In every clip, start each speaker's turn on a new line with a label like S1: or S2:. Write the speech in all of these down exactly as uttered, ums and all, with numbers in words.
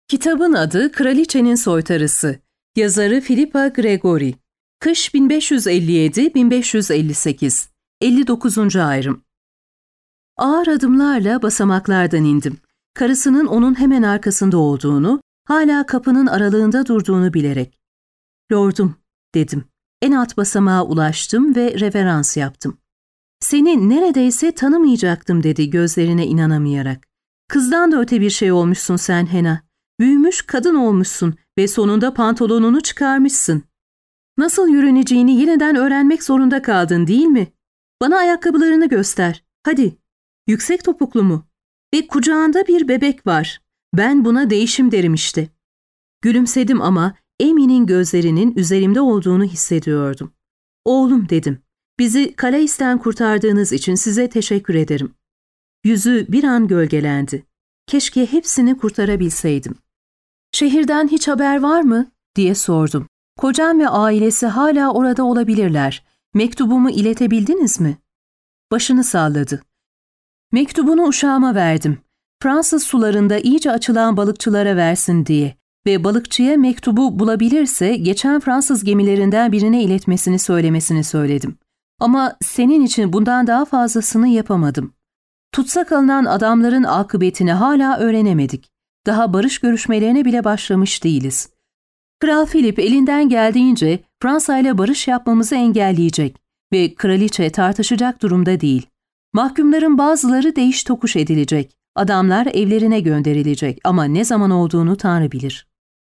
S1: Kitabın adı Kraliçenin Soytarısı. Yazarı Philippa Gregory. Kış bin beş yüz elli yedi bin beş yüz elli sekiz. elli dokuzuncu ayrım. Ağır adımlarla basamaklardan indim. Karısının onun hemen arkasında olduğunu, hala kapının aralığında durduğunu bilerek. "Lordum," dedim. En alt basamağa ulaştım ve reverans yaptım. "Seni neredeyse tanımayacaktım," dedi gözlerine inanamayarak. "Kızdan da öte bir şey olmuşsun sen Hena. Büyümüş kadın olmuşsun ve sonunda pantolonunu çıkarmışsın. Nasıl yürüneceğini yeniden öğrenmek zorunda kaldın, değil mi? Bana ayakkabılarını göster. Hadi. Yüksek topuklu mu? Ve kucağında bir bebek var. Ben buna değişim derim işte." Gülümsedim ama Amy'nin gözlerinin üzerimde olduğunu hissediyordum. "Oğlum," dedim. "Bizi Kalais'ten kurtardığınız için size teşekkür ederim." Yüzü bir an gölgelendi. Keşke hepsini kurtarabilseydim. "Şehirden hiç haber var mı?" diye sordum. "Kocam ve ailesi hala orada olabilirler. Mektubumu iletebildiniz mi?" Başını salladı. "Mektubunu uşağıma verdim. Fransız sularında iyice açılan balıkçılara versin diye ve balıkçıya mektubu bulabilirse geçen Fransız gemilerinden birine iletmesini söylemesini söyledim. Ama senin için bundan daha fazlasını yapamadım. Tutsak alınan adamların akıbetini hala öğrenemedik. Daha barış görüşmelerine bile başlamış değiliz. Kral Philip elinden geldiğince Fransa ile barış yapmamızı engelleyecek ve kraliçe tartışacak durumda değil. Mahkumların bazıları değiş tokuş edilecek, adamlar evlerine gönderilecek ama ne zaman olduğunu Tanrı bilir."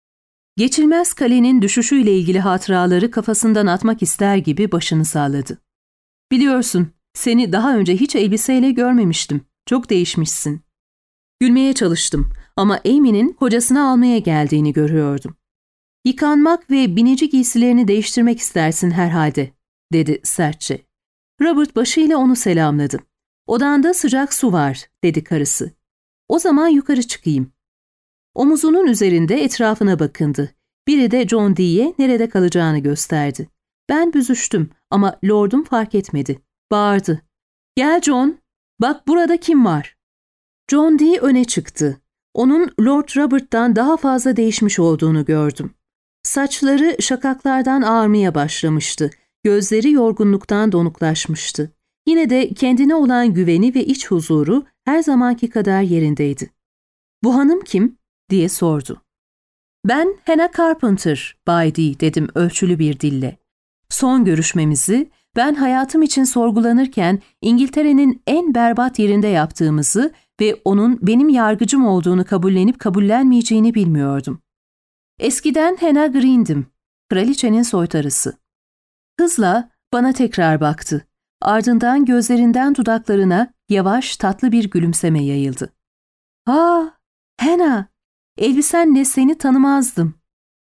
S1: Geçilmez kalenin düşüşüyle ilgili hatıraları kafasından atmak ister gibi başını salladı. "Biliyorsun, seni daha önce hiç elbiseyle görmemiştim. Çok değişmişsin." Gülmeye çalıştım ama Amy'nin kocasını almaya geldiğini görüyordum. "Yıkanmak ve binici giysilerini değiştirmek istersin herhalde," dedi sertçe. Robert başıyla onu selamladı. "Odanda sıcak su var," dedi karısı. "O zaman yukarı çıkayım." Omuzunun üzerinde etrafına bakındı. Biri de John Dee'ye nerede kalacağını gösterdi. Ben büzüştüm ama Lord'um fark etmedi. Bağırdı. "Gel John, bak burada kim var?" John Dee öne çıktı. Onun Lord Robert'tan daha fazla değişmiş olduğunu gördüm. Saçları şakaklardan ağarmaya başlamıştı. Gözleri yorgunluktan donuklaşmıştı. Yine de kendine olan güveni ve iç huzuru her zamanki kadar yerindeydi. "Bu hanım kim?" diye sordu. "Ben Hannah Carpenter, Bay Dee," dedim ölçülü bir dille. "Son görüşmemizi, ben hayatım için sorgulanırken İngiltere'nin en berbat yerinde yaptığımızı ve onun benim yargıcım olduğunu kabullenip kabullenmeyeceğini bilmiyordum. Eskiden Hannah Green'dim, kraliçenin soytarısı." Hızla bana tekrar baktı. Ardından gözlerinden dudaklarına yavaş tatlı bir gülümseme yayıldı. "Aa, Hannah, elbisenle seni tanımazdım."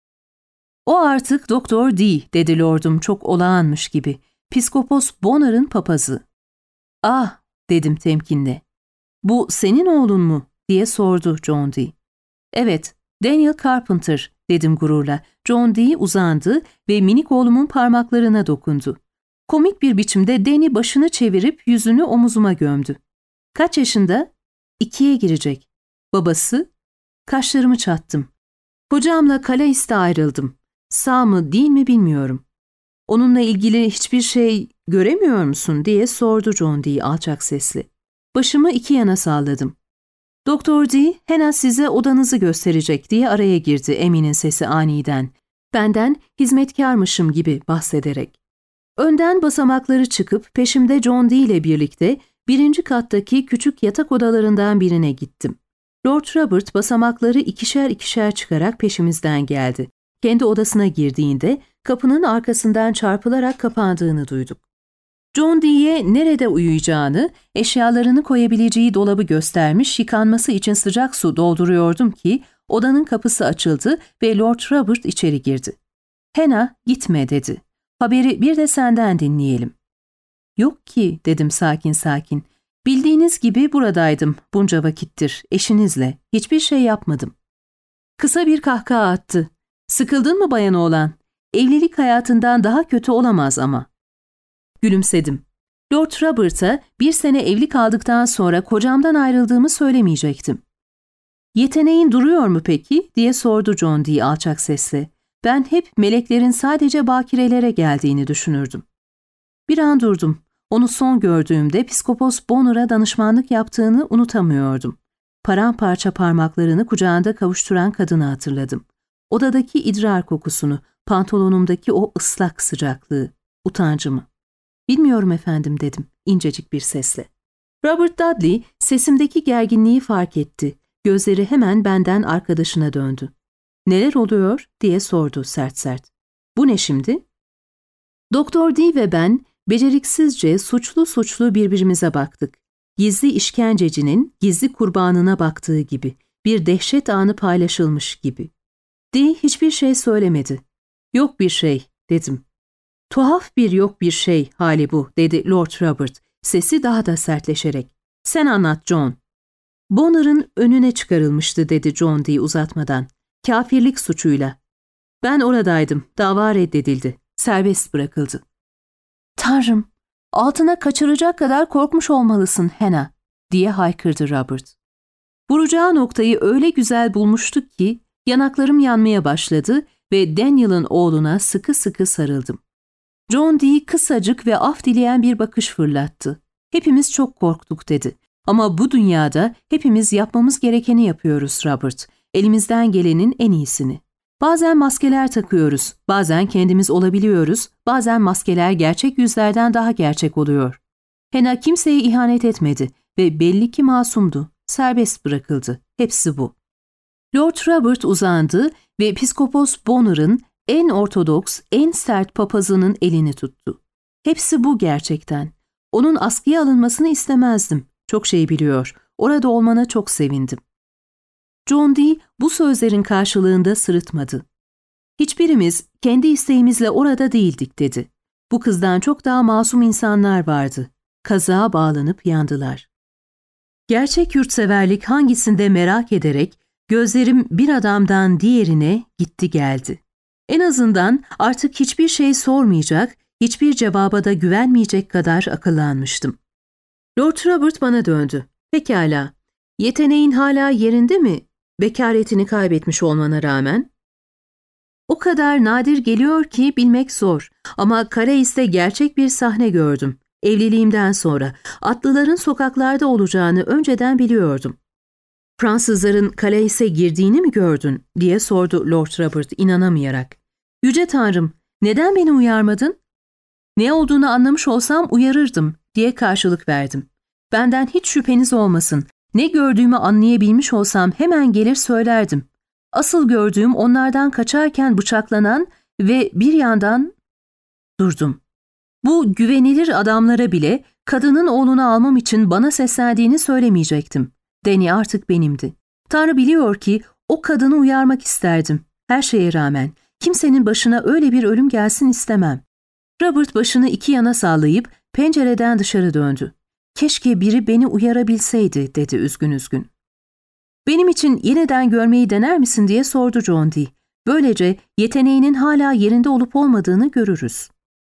S1: "O artık Doktor D," dedi Lord'um çok olağanmış gibi. "Piskopos Bonar'ın papazı." "Ah," dedim temkinle. "Bu senin oğlun mu?" diye sordu John Dee. "Evet, Daniel Carpenter," dedim gururla. John Dee uzandı ve minik oğlumun parmaklarına dokundu. Komik bir biçimde Danny başını çevirip yüzünü omuzuma gömdü. "Kaç yaşında?" "İkiye girecek." "Babası?" Kaşlarımı çattım. "Kocamla Kalais'te ayrıldım. Sağ mı değil mi bilmiyorum." "Onunla ilgili hiçbir şey göremiyor musun?" diye sordu John Dee alçak sesli. Başımı iki yana salladım. "Doktor D, Hannah size odanızı gösterecek," diye araya girdi Amy'nin sesi aniden. Benden hizmetkarmışım gibi bahsederek. Önden basamakları çıkıp peşimde John Dee ile birlikte birinci kattaki küçük yatak odalarından birine gittim. Lord Robert basamakları ikişer ikişer çıkarak peşimizden geldi. Kendi odasına girdiğinde kapının arkasından çarpılarak kapandığını duyduk. John Dee'ye nerede uyuyacağını, eşyalarını koyabileceği dolabı göstermiş, yıkanması için sıcak su dolduruyordum ki odanın kapısı açıldı ve Lord Robert içeri girdi. "Hannah, gitme," dedi. "Haberi bir de senden dinleyelim." "Yok ki," dedim sakin sakin. "Bildiğiniz gibi buradaydım bunca vakittir, eşinizle. Hiçbir şey yapmadım." Kısa bir kahkaha attı. "Sıkıldın mı bayan oğlan? Evlilik hayatından daha kötü olamaz ama." Gülümsedim. Lord Robert'a bir sene evli kaldıktan sonra kocamdan ayrıldığımı söylemeyecektim. "Yeteneğin duruyor mu peki?" diye sordu John Dee alçak sesle. Ben hep meleklerin sadece bakirelere geldiğini düşünürdüm. Bir an durdum. Onu son gördüğümde Psikopos Bonner'a danışmanlık yaptığını unutamıyordum. Paramparça parmaklarını kucağında kavuşturan kadını hatırladım. Odadaki idrar kokusunu, pantolonumdaki o ıslak sıcaklığı, utancımı. "Bilmiyorum efendim," dedim incecik bir sesle. Robert Dudley sesimdeki gerginliği fark etti. Gözleri hemen benden arkadaşına döndü. "Neler oluyor?" diye sordu sert sert. "Bu ne şimdi?" Doktor Dee ve ben beceriksizce suçlu suçlu birbirimize baktık. Gizli işkencecinin gizli kurbanına baktığı gibi, bir dehşet anı paylaşılmış gibi. Dee hiçbir şey söylemedi. "Yok bir şey," dedim. "Tuhaf bir yok bir şey hali bu," dedi Lord Robert, sesi daha da sertleşerek. "Sen anlat John." "Bonner'ın önüne çıkarılmıştı," dedi John Dee uzatmadan. "Kafirlik suçuyla. Ben oradaydım, dava reddedildi, serbest bırakıldı." "Tanrım, altına kaçıracak kadar korkmuş olmalısın Hannah," diye haykırdı Robert. Vuracağı noktayı öyle güzel bulmuştuk ki yanaklarım yanmaya başladı ve Daniel'ın oğluna sıkı sıkı sarıldım. John Dee kısacık ve af dileyen bir bakış fırlattı. "Hepimiz çok korktuk," dedi. "Ama bu dünyada hepimiz yapmamız gerekeni yapıyoruz Robert. Elimizden gelenin en iyisini. Bazen maskeler takıyoruz, bazen kendimiz olabiliyoruz, bazen maskeler gerçek yüzlerden daha gerçek oluyor. Hannah kimseye ihanet etmedi ve belli ki masumdu, serbest bırakıldı. Hepsi bu." Lord Robert uzandı ve Psikopos Bonner'ın en ortodoks, en sert papazının elini tuttu. "Hepsi bu gerçekten. Onun askıya alınmasını istemezdim. Çok şey biliyor. Orada olmana çok sevindim." John Dee bu sözlerin karşılığında sırıtmadı. "Hiçbirimiz kendi isteğimizle orada değildik," dedi. "Bu kızdan çok daha masum insanlar vardı. Kazığa bağlanıp yandılar." Gerçek yurtseverlik hangisinde merak ederek gözlerim bir adamdan diğerine gitti geldi. En azından artık hiçbir şey sormayacak, hiçbir cevaba da güvenmeyecek kadar akıllanmıştım. Lord Robert bana döndü. "Pekala, yeteneğin hala yerinde mi? Bekaretini kaybetmiş olmana rağmen." "O kadar nadir geliyor ki bilmek zor. Ama Karais'te gerçek bir sahne gördüm. Evliliğimden sonra atlıların sokaklarda olacağını önceden biliyordum." "Fransızların Karais'e girdiğini mi gördün?" diye sordu Lord Robert inanamayarak. "Yüce Tanrım, neden beni uyarmadın?" "Ne olduğunu anlamış olsam uyarırdım," diye karşılık verdim. "Benden hiç şüpheniz olmasın. Ne gördüğümü anlayabilmiş olsam hemen gelir söylerdim. Asıl gördüğüm onlardan kaçarken bıçaklanan ve bir yandan..." Durdum. Bu güvenilir adamlara bile kadının oğlunu almam için bana seslendiğini söylemeyecektim. Danny artık benimdi. Tanrı biliyor ki o kadını uyarmak isterdim. Her şeye rağmen kimsenin başına öyle bir ölüm gelsin istemem. Robert başını iki yana sallayıp pencereden dışarı döndü. "Keşke biri beni uyarabilseydi," dedi üzgün üzgün. "Benim için yeniden görmeyi dener misin?" diye sordu John Dee. "Böylece yeteneğinin hala yerinde olup olmadığını görürüz."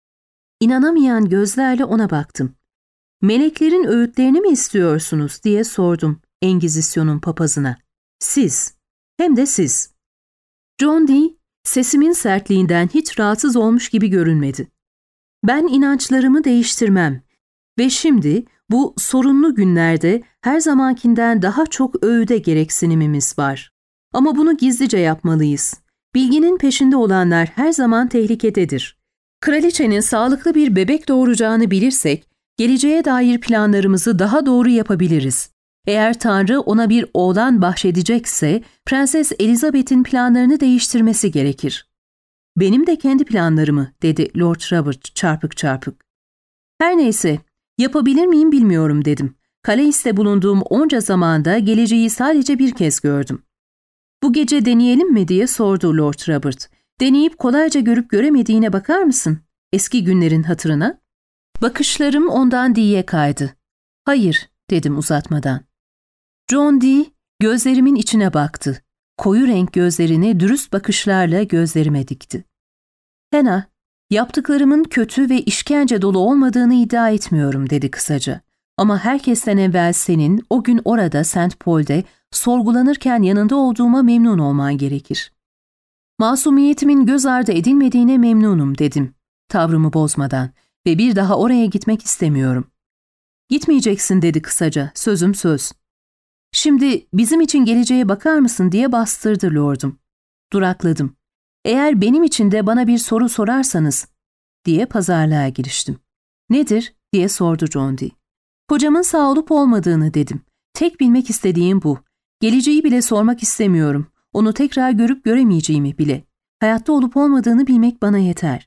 S1: İnanamayan gözlerle ona baktım. "Meleklerin öğütlerini mi istiyorsunuz?" diye sordum Engizisyon'un papazına. "Siz, hem de siz." John Dee sesimin sertliğinden hiç rahatsız olmuş gibi görünmedi. "Ben inançlarımı değiştirmem ve şimdi bu sorunlu günlerde her zamankinden daha çok öğüde gereksinimimiz var. Ama bunu gizlice yapmalıyız. Bilginin peşinde olanlar her zaman tehlikededir. Kraliçenin sağlıklı bir bebek doğuracağını bilirsek, geleceğe dair planlarımızı daha doğru yapabiliriz. Eğer Tanrı ona bir oğlan bahşedecekse, Prenses Elizabeth'in planlarını değiştirmesi gerekir." "Benim de kendi planlarımı," dedi Lord Robert çarpık çarpık. "Her neyse, yapabilir miyim bilmiyorum," dedim. Kalais'te bulunduğum onca zamanda geleceği sadece bir kez gördüm. "Bu gece deneyelim mi?" diye sordu Lord Robert. "Deneyip kolayca görüp göremediğine bakar mısın? Eski günlerin hatırına?" Bakışlarım ondan Dee'ye kaydı. "Hayır," dedim uzatmadan. John Dee gözlerimin içine baktı. Koyu renk gözlerini dürüst bakışlarla gözlerime dikti. "Hannah, yaptıklarımın kötü ve işkence dolu olmadığını iddia etmiyorum," dedi kısaca. "Ama herkesten evvel senin o gün orada Saint Paul'de sorgulanırken yanında olduğuma memnun olman gerekir. Masumiyetimin göz ardı edilmediğine memnunum dedim, tavrımı bozmadan ve bir daha oraya gitmek istemiyorum. Gitmeyeceksin dedi kısaca, sözüm söz. Şimdi bizim için geleceğe bakar mısın diye bastırdı lordum. Durakladım. Eğer benim için de bana bir soru sorarsanız diye pazarlığa giriştim. Nedir diye sordu John Dee. Kocamın sağ olup olmadığını dedim. Tek bilmek istediğim bu. Geleceği bile sormak istemiyorum. Onu tekrar görüp göremeyeceğimi bile. Hayatta olup olmadığını bilmek bana yeter.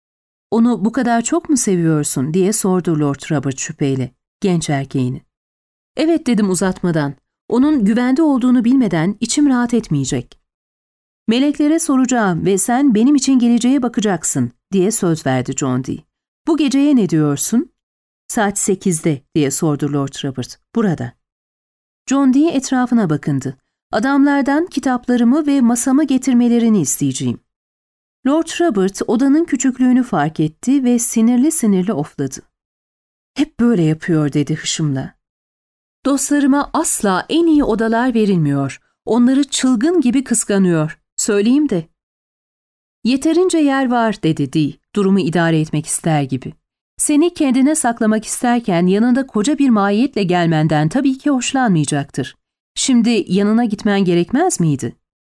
S1: Onu bu kadar çok mu seviyorsun diye sordu Lord Robert şüpheyle, genç erkeğini. Evet dedim uzatmadan. Onun güvende olduğunu bilmeden içim rahat etmeyecek. Meleklere soracağım ve sen benim için geleceğe bakacaksın diye söz verdi John Dee. Bu geceye ne diyorsun? Saat sekizde diye sordu Lord Robert. Burada. John Dee etrafına bakındı. Adamlardan kitaplarımı ve masamı getirmelerini isteyeceğim. Lord Robert odanın küçüklüğünü fark etti ve sinirli sinirli ofladı. Hep böyle yapıyor dedi hışımla. Dostlarıma asla en iyi odalar verilmiyor. Onları çılgın gibi kıskanıyor. Söyleyeyim de. Yeterince yer var dedi Dee, durumu idare etmek ister gibi. Seni kendine saklamak isterken yanında koca bir mahiyetle gelmenden tabii ki hoşlanmayacaktır. Şimdi yanına gitmen gerekmez miydi?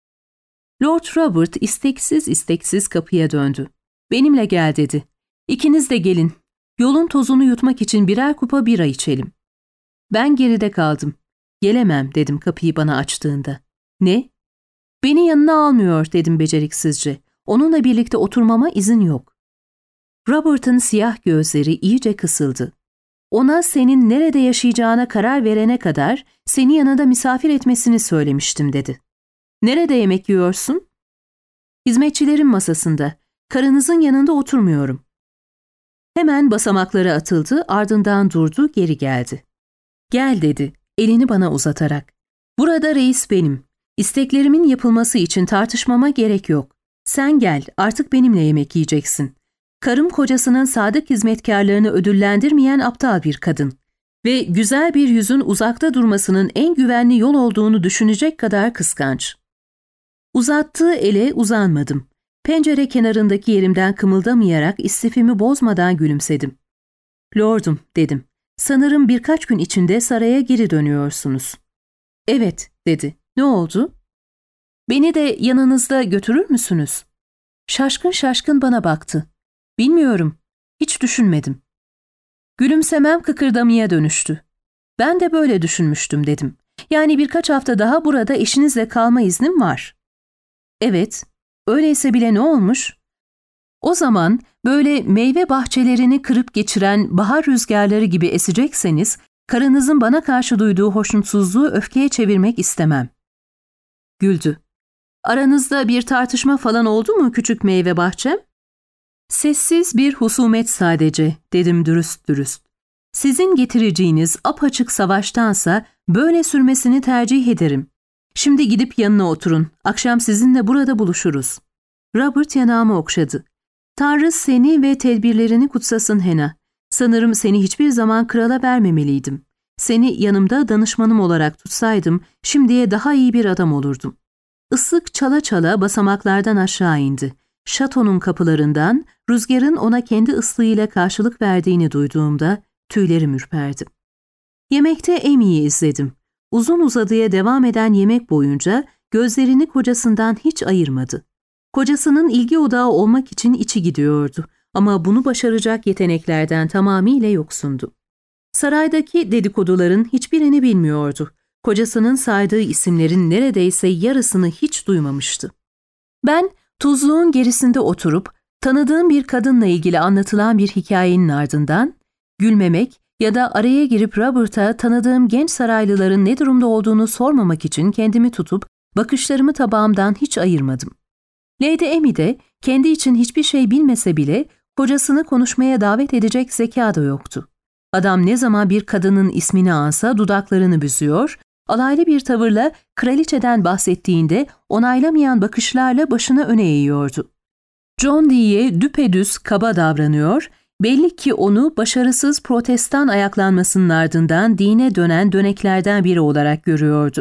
S1: Lord Robert isteksiz isteksiz kapıya döndü. Benimle gel dedi. İkiniz de gelin. Yolun tozunu yutmak için birer kupa bira içelim. Ben geride kaldım. Gelemem dedim kapıyı bana açtığında. Ne? Beni yanına almıyor dedim beceriksizce. Onunla birlikte oturmama izin yok. Robert'ın siyah gözleri iyice kısıldı. Ona senin nerede yaşayacağına karar verene kadar seni yanında misafir etmesini söylemiştim dedi. Nerede yemek yiyorsun? Hizmetçilerin masasında. Karınızın yanında oturmuyorum. Hemen basamaklara atıldı, ardından durdu, geri geldi. Gel dedi, elini bana uzatarak. Burada reis benim. İsteklerimin yapılması için tartışmama gerek yok. Sen gel, artık benimle yemek yiyeceksin. Karım kocasının sadık hizmetkarlarını ödüllendirmeyen aptal bir kadın. Ve güzel bir yüzün uzakta durmasının en güvenli yol olduğunu düşünecek kadar kıskanç. Uzattığı ele uzanmadım. Pencere kenarındaki yerimden kımıldamayarak istifimi bozmadan gülümsedim. Lordum dedim. Sanırım birkaç gün içinde saraya geri dönüyorsunuz. Evet dedi. Ne oldu? Beni de yanınızda götürür müsünüz? Şaşkın şaşkın bana baktı. Bilmiyorum. Hiç düşünmedim. Gülümsemem kıkırdamaya dönüştü. Ben de böyle düşünmüştüm dedim. Yani birkaç hafta daha burada eşinizle kalma iznim var. Evet. Öyleyse bile ne olmuş? O zaman böyle meyve bahçelerini kırıp geçiren bahar rüzgarları gibi esecekseniz, karınızın bana karşı duyduğu hoşnutsuzluğu öfkeye çevirmek istemem. Güldü. Aranızda bir tartışma falan oldu mu küçük meyve bahçem? Sessiz bir husumet sadece, dedim dürüst dürüst. Sizin getireceğiniz apaçık savaştansa böyle sürmesini tercih ederim. Şimdi gidip yanına oturun. Akşam sizinle burada buluşuruz. Robert yanağımı okşadı. Tanrı seni ve tedbirlerini kutsasın Hena. Sanırım seni hiçbir zaman krala vermemeliydim. Seni yanımda danışmanım olarak tutsaydım, şimdiye daha iyi bir adam olurdum. Islık çala çala basamaklardan aşağı indi. Şatonun kapılarından rüzgarın ona kendi ıslığıyla karşılık verdiğini duyduğumda tüylerim ürperdi. Yemekte Amy'yi izledim. Uzun uzadıya devam eden yemek boyunca gözlerini kocasından hiç ayırmadı. Kocasının ilgi odağı olmak için içi gidiyordu ama bunu başaracak yeteneklerden tamamıyla yoksundu. Saraydaki dedikoduların hiçbirini bilmiyordu. Kocasının saydığı isimlerin neredeyse yarısını hiç duymamıştı. Ben tuzluğun gerisinde oturup tanıdığım bir kadınla ilgili anlatılan bir hikayenin ardından gülmemek ya da araya girip Robert'a tanıdığım genç saraylıların ne durumda olduğunu sormamak için kendimi tutup bakışlarımı tabağımdan hiç ayırmadım. Lady Amy de kendi için hiçbir şey bilmese bile kocasını konuşmaya davet edecek zeka da yoktu. Adam ne zaman bir kadının ismini ansa dudaklarını büzüyor, alaylı bir tavırla kraliçeden bahsettiğinde onaylamayan bakışlarla başını öne eğiyordu. John Dee'ye düpedüz kaba davranıyor, belli ki onu başarısız protestan ayaklanmasının ardından dine dönen döneklerden biri olarak görüyordu.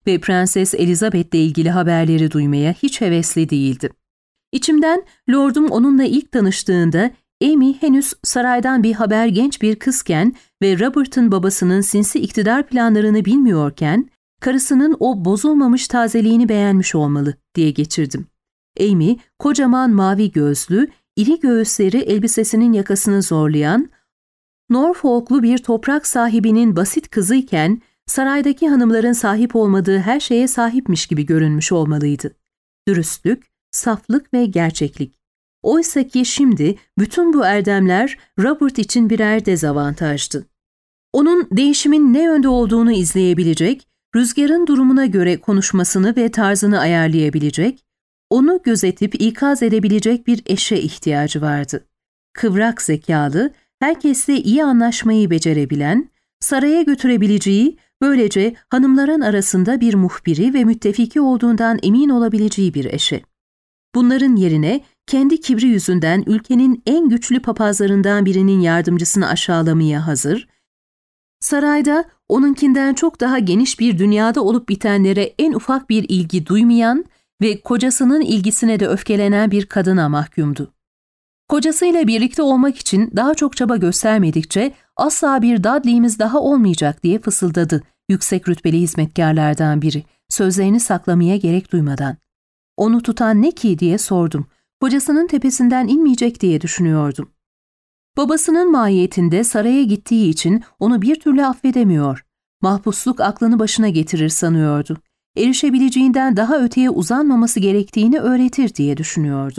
S1: ve Prenses Elizabeth'le ilgili haberleri duymaya hiç hevesli değildi. İçimden Lordum onunla ilk tanıştığında Amy henüz saraydan bir haber genç bir kızken ve Robert'ın babasının sinsi iktidar planlarını bilmiyorken karısının o bozulmamış tazeliğini beğenmiş olmalı diye geçirdim. Amy kocaman mavi gözlü, iri göğüsleri elbisesinin yakasını zorlayan, Norfolklu bir toprak sahibinin basit kızıyken saraydaki hanımların sahip olmadığı her şeye sahipmiş gibi görünmüş olmalıydı. Dürüstlük, saflık ve gerçeklik. Oysa ki şimdi bütün bu erdemler Robert için birer dezavantajdı. Onun değişimin ne yönde olduğunu izleyebilecek, rüzgarın durumuna göre konuşmasını ve tarzını ayarlayabilecek, onu gözetip ikaz edebilecek bir eşe ihtiyacı vardı. Kıvrak zekalı, herkesle iyi anlaşmayı becerebilen, saraya götürebileceği, böylece hanımların arasında bir muhbiri ve müttefiki olduğundan emin olabileceği bir eşe. Bunların yerine kendi kibri yüzünden ülkenin en güçlü papazlarından birinin yardımcısını aşağılamaya hazır, sarayda onunkinden çok daha geniş bir dünyada olup bitenlere en ufak bir ilgi duymayan ve kocasının ilgisine de öfkelenen bir kadına mahkumdu. Kocasıyla birlikte olmak için daha çok çaba göstermedikçe asla bir Dudley'imiz daha olmayacak diye fısıldadı yüksek rütbeli hizmetkarlardan biri, sözlerini saklamaya gerek duymadan. Onu tutan ne ki diye sordum. Kocasının tepesinden inmeyecek diye düşünüyordum. Babasının mahiyetinde saraya gittiği için onu bir türlü affedemiyor. Mahpusluk aklını başına getirir sanıyordu. Erişebileceğinden daha öteye uzanmaması gerektiğini öğretir diye düşünüyordu.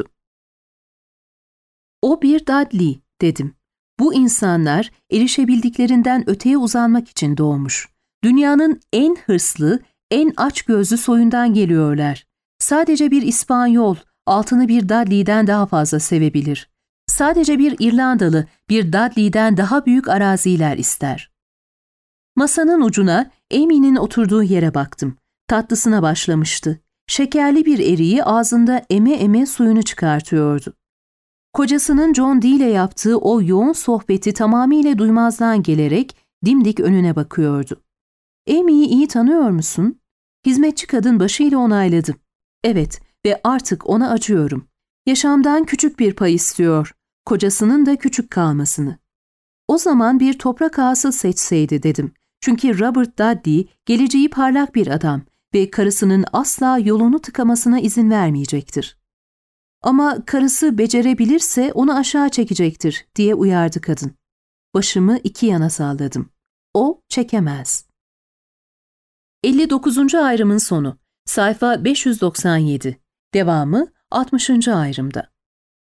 S1: O bir Dudley, dedim. Bu insanlar erişebildiklerinden öteye uzanmak için doğmuş. Dünyanın en hırslı, en açgözlü soyundan geliyorlar. Sadece bir İspanyol, altını bir Dudley'den daha fazla sevebilir. Sadece bir İrlandalı, bir Dudley'den daha büyük araziler ister. Masanın ucuna, Amy'nin oturduğu yere baktım. Tatlısına başlamıştı. Şekerli bir eriği ağzında eme eme suyunu çıkartıyordu. Kocasının John Dee ile yaptığı o yoğun sohbeti tamamıyla duymazdan gelerek dimdik önüne bakıyordu. Amy'yi iyi tanıyor musun? Hizmetçi kadın başıyla onayladı. Evet ve artık ona acıyorum. Yaşamdan küçük bir pay istiyor. Kocasının da küçük kalmasını. O zaman bir toprak ağası seçseydi dedim. Çünkü Robert Dudley geleceği parlak bir adam ve karısının asla yolunu tıkamasına izin vermeyecektir. Ama karısı becerebilirse onu aşağı çekecektir diye uyardı kadın. Başımı iki yana salladım. O çekemez. elli dokuzuncu ayrımın sonu. Sayfa beş yüz doksan yedi. Devamı altmışıncı ayrımda.